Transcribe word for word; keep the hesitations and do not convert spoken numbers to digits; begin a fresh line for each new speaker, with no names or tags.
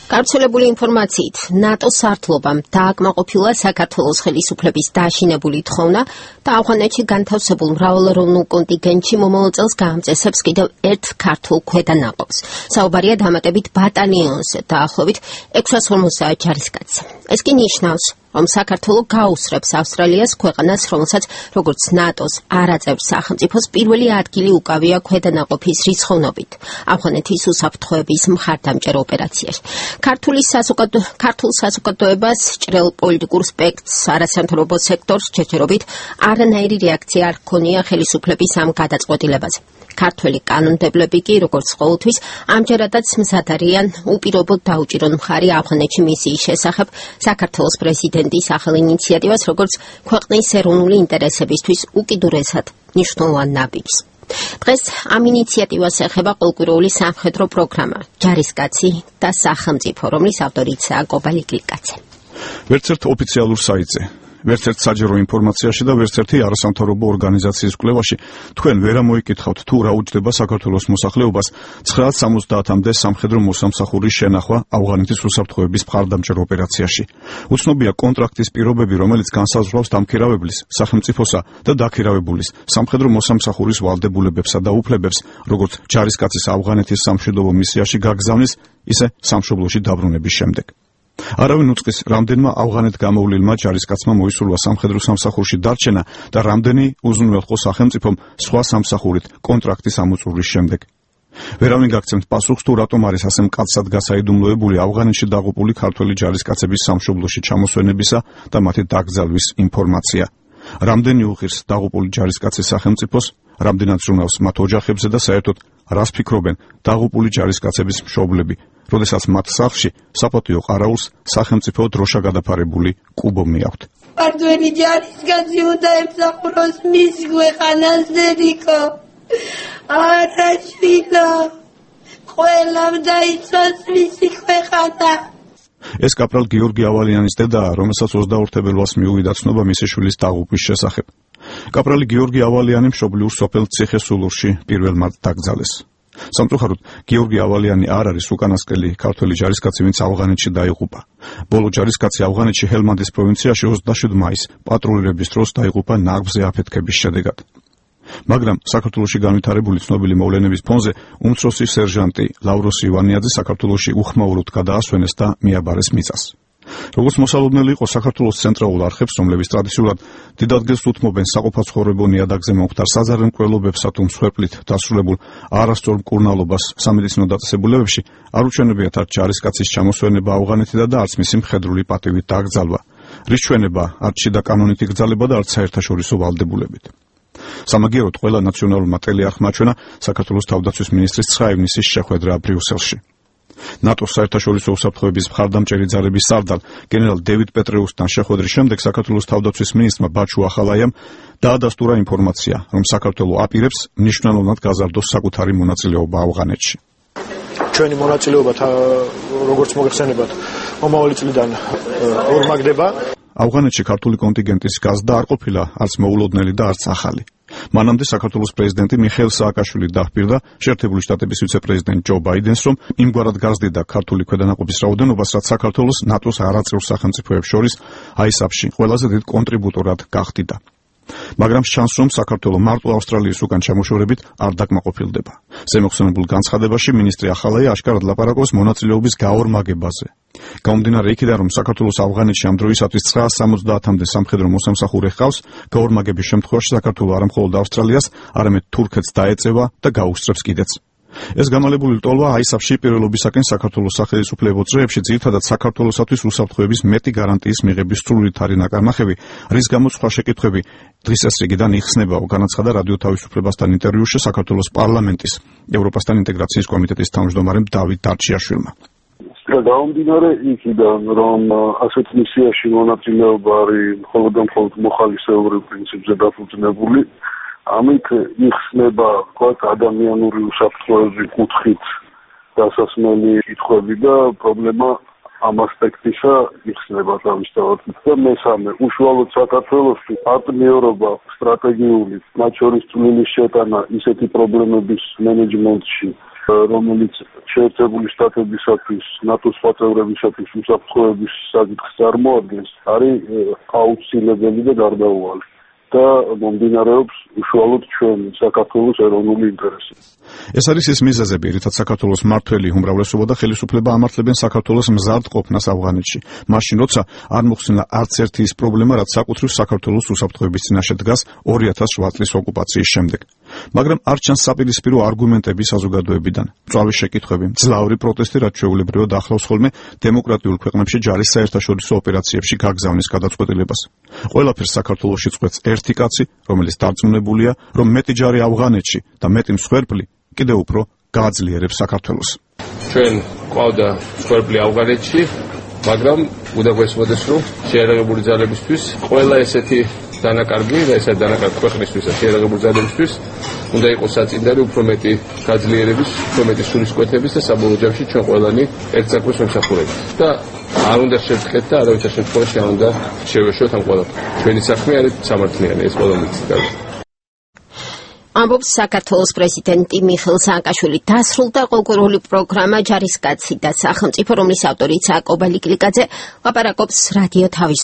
გავრცელებული ინფორმაციით, ნატოს სარდლობამ დააკმაყოფილა საქართველოს ხელისუფლების დაშინებული თხოვნა და ავღანეთში განთავსებულ მრავალეროვნულ კონტინგენტში მომავალ წელს გაამწესებს კიდევ ერთ ქართულ ქვედანაყოფს. საუბარია დამატებით ბატალიონზე დაახლოებით ექვსას ორმოცდაათ ჯარისკაცს. ეს კი ნიშნავს, რომ საქართველო გაუსწრებს ავსტრალიას, ქვეყანას, რომელსაც როგორც ნატოს არაწევს სახელმწიფოს პირველი ადგილი უკავია ქვედანაყოფის რიცხოვნობით ავღანეთის უსაფრთხოების მხარდამჭერ ოპერაციაში. ქართული საზოგადო ქართულ საზოგადოებას ჭრელ პოლიტიკურ სპექტრს არასამთავრობო სექტორს ჯერჯერობით არანაირი რეაქცია არ ჰქონია ხელისუფლების ამ გადაწყვეტილებაზე. ქართველი კანონმდებლები კი, როგორც ყოველთვის, ამჯერადაც მზად არიან უპირობოდ დაუჭირონ მხარი ავღანეთში მისიის შესახებ საქართველოს პრეზიდენტის ახალ ინიციატივას, როგორც ქვეყნის ეროვნული ინტერესებისთვის უკიდურესად მნიშვნელოვან ნაბიჯს. დღეს ამ ინიციატივას ეხება ყოველკვირეული სამხედრო პროგრამა ჯარისკაცი და სახელმწიფო, რომლის ავტორიცაა კობალი გლიკაძე.
ვერც ერთ ოფიციალურ საიტზე, ვერც ერთ საჯარო ინფორმაციაში და ვერც ერთი არასამთავრობო ორგანიზაციის კვლევაში თქვენ ვერ ამოიკითხავთ თუ რა უჯდება საქართველოს მოსახლეობას ცხრაას სამოცდაათამდე სამხედრო მოსამსახურის შენახვა ავღანეთის უსაფრთხოების მხარდამჭერ ოპერაციაში. უცნობია კონტრაქტის პირობები, რომელიც განსაზღვრავს დამქირავებლის, სახელმწიფოსა და დაქირავებულის სამხედრო მოსამსახურის ვალდებულებებსა და უფლებებს, როგორც ჯარისკაცის ავღანეთის სამშვიდობო მისიაში გაგზავნის, ისე სამშობლოში დაბრუნების შემდეგ. არავინ უწყის, რამდენმა ავღანეთ გამოვლილმა ჯარისკაცმა მოისურვა სამხედრო სამსახურში დარჩენა და რამდენი უზრუნველყო სახელმწიფომ სხვა სამსახურით კონტრაქტის ამოწურვის შემდეგ. ვერავინ გაგცემთ პასუხს თუ რატომ არის ასე მკაცრად გასაიდუმლოებული ავღანეთში დაღუპული ქართველი ჯარისკაცების სამშობლოში ჩამოსვენებისა და მათი დაკრძალვის ინფორმაცია. რამდენი უღირს დაღუპული ჯარისკაცის სახელმწიფოს, რამდენად ზრუნავს მათ ოჯახებზე და საერთოდ რას ფიქრობენ დაღუპული ჯარისკაცების მშობლები, როდესაც მათ სახლში საპატიო ყარაულს სახელმწიფო დროშა გადაფარებული კუბო მიაქვთ.
Ქართველი ჯარისკაცი უნდა ემსახუროს მის ქვეყანას დედიკო. არაშვილო, ყველამ დაიცვას მისი ქვეყანა.
ეს კაპრალ გიორგი ავალიანის დედაა, რომელსაც ოცდაორ თებერვალს მიუვიდა ცნობა მისი შვილის დაღუპვის შესახებ. კაპრალი გიორგი ავალიანი მშობლიურ სოფელ ციხესულურში პირველმად დაკრძალეს. სამწუხაროდ, გიორგი ავალიანი არ არის უკანასკნელი ქართველი ჯარისკაცი, ვინც ავღანეთში დაიღუპა. ბოლო ჯარისკაცი ავღანეთში ჰელმანდის პროვინციაში ოცდაშვიდი მაისს პატრულირების დროს დაიღუპა ნაგვზე აფეთქების შედეგად. მაგრამ საქართველოში განვითარებული ცნობილი მოვლენების ფონზე უმცროსი სერჟანტი ლავროს ივანიაძე საქართველოში უხმაუროდ გადაასვენეს და მიაბარეს მიწას. როგორც მოსალოდნელი იყო საქართველოს ცენტრალურ არხებს, რომლებიც ტრადიციულად დიდ ადგილს უთმობენ საყოფაცხოვრებო ნიადაგზე მომხდარ საზარემკვლელობებსა თუ მსხვერპლით დასრულებულ არასწორ მკურნალობას სამედიცინო დაწესებულებებში, არ უჩვენებიათ არც ჯარისკაცის ჩამოსვენება ავღანეთიდან და არც მისი მხედრული პატივით დაკრძალვა, რის ჩვენება არც შიდა კანონით იგრძალება და არც საერთაშორისო ვალდებულებით. სამაგიეროდ ყველა ნაციონალურმა ტელეარხმა აჩვენა საქართველოს თავდაცვის მინისტრის ცხრა ივნისის შეხვედრა ბრიუსელში. ნატოს საერთაშორისო უსაფრთხოების მხარდამჭერი ძალების სარდალ გენერალ დევიდ პეტრეუსთან შეხვედრის შემდეგ საქართველოს თავდაცვის მინისტრმა ბაჩუ ახალაიამ დაადასტურა ინფორმაცია, რომ საქართველო აპირებს მნიშვნელოვნად გაზარდოს საკუთარი მონაწილეობა ავღანეთში.
ჩვენი მონაწილეობა როგორც მოგეხსენებათ, მომავალი წლიდან ორმაგდება.
ავღანეთში ქართული კონტინგენტის გაზრდა არ ყოფილა არც მოულოდნელი და არც ახალი. მანამდე საქართველოს პრეზიდენტი მიხეილ სააკაშვილი დაჰპირდა შეერთებული შტატების ვიცე-პრეზიდენტ ჯო ბაიდენს, რომ იმგვარად გაზრდიდა ქართული ქვედანაყოფის რაოდენობას, რაც საქართველოს ნატოს არაწევრ სახელმწიფოებს შორის აისაფში ყველაზე დიდ კონტრიბუტორად გახდიდა. მაგრამ შანს რომ საქართველო მარტო ავსტრალიის უკან ჩამოშორებით არ დაკმაყოფილდება. ზემოხსენებულ განცხადებაში მინისტრი ახალაია აშკარად ლაპარაკობს მონაწილეობის გაორმაგებაზე. გამომდინარე იქიდან, რომ საქართველოს ავღანეთში ამ დროისათვის ცხრაას სამოცდაათამდე სამხედრო მოსამსახურე ჰყავს, გაორმაგების შემთხვევაში საქართველო არა მხოლოდ ავსტრალიას, არამედ თურქეთს დაეწევა და გაუსწრებს კიდეც. ეს გამალებული ლტოლვა აისაფში პირველობისაკენ საქართველოს სახელმწიფო წრეებში ძირითადად საქართველოსათვის უსაფრთხოების მეტი გარანტიის მიღების სრულით არის ნაკარნახევი, რის გამოც სხვა შეკითხვები დღის ეს რიგიდან იხსნებაო, განაცხადა რადიო თავისუფლებასთან ინტერვიუში საქართველოს პარლამენტის ევროპასთან ინტეგრაციის კომიტეტის თავმჯდომარემ დავით დარჩიაშვილმა.
გამომდინარე იქიდან, რომ ასეთ მისიაში მონაწილეობა არის მხოლოდ და მხოლოდ მოხალისეობრივ პრინციპზე დაფუძნებული, ამით იხსნება თქვათ ადამიანური უსაფრთხოების კუთხით დასასმელი კითხვები და პრობლემა ამ ასპექტისა იხსნება თავისთავად. და მესამე, უშუალოდ საქართველოში პარტნიორობა სტრატეგიული, მათ შორის წვლილის შეტანა ისეთი პრობლემების მენეჯმენტში, რომელიც შეერთებული შტატებისათვის, ნატოს სხვა წევრებისათვის უსაფრთხოების საკითხს წარმოადგენს, არის აუცილებელი და გარდაუვალი და მომდინარეობს უშუალოდ ჩვენ საქართველოს ეროვნული ინტერესი.
ეს არის ის მიზეზები, რითაც საქართველოს მმართველი უმრავლესობა და ხელისუფლება ამართლებენ საქართველოს მზარდ ყოფნას ავღანეთში. მაშინ, როცა არ მოხსნა არც ერთი ის პრობლემა, რაც საკუთრივ საქართველოს უსაფრთხოების წინაშე დგას ორი ათას შვიდ წლის ოკუპაციის შემდეგ. მაგრამ არ ჩანს საპირისპირო არგუმენტები საზოგადოებიდან. მწვავე შეკითხვები, მძლავრი პროტესტი, რაც ჩვეულებრივად ახლავს ხოლმე დემოკრატიულ ქვეყნებში ჯარის საერთაშორისო ოპერაციებში გაგზავნის გადაწყვეტილებას. ყველაფერს საქართველოში წყვეტს ერთი კაცი, რომელიც დარწმუნებულია, რომ მეტი ჯარი ავღანეთში და მეტი მსხვერპლი კიდევ უფრო გააძლიერებს საქართველოს.
ჩვენ ყავდა მსხვერპლი ავღანეთში, მაგრამ უნდა გვესმოდეს, რომ შეერაღებული ძალებისთვის ყველა ესეთი დანაკარგი და ესეთი დანაკარგი ქვეყნისთვის და შეერაღებული ძალებისთვის უნდა იყოს საწინდარი უფრო მეტი გაძლიერების, უფრო მეტი სულისკვეთების და საბოლოო ჯამში ჩვენ ყველანი ერთ საქმეს ვემსახურებით. და არ უნდა შევწყვეტ და არავითარ შემთხვევაში არ უნდა შევეშოთ ამ ყველაფერს. ჩვენი საქმე არის სამართლიანი, ეს ყველა მიცდავს.
ამბობს საქართველოს პრეზიდენტი მიხეილ სააკაშვილი. დასრულდა ყოლკვირული პროგრამა ჯარისკაცი და სახელმწიფო, რომლის ავტორიც აკობალი კლიკაძე. ლაპარაკობს რადიო თავის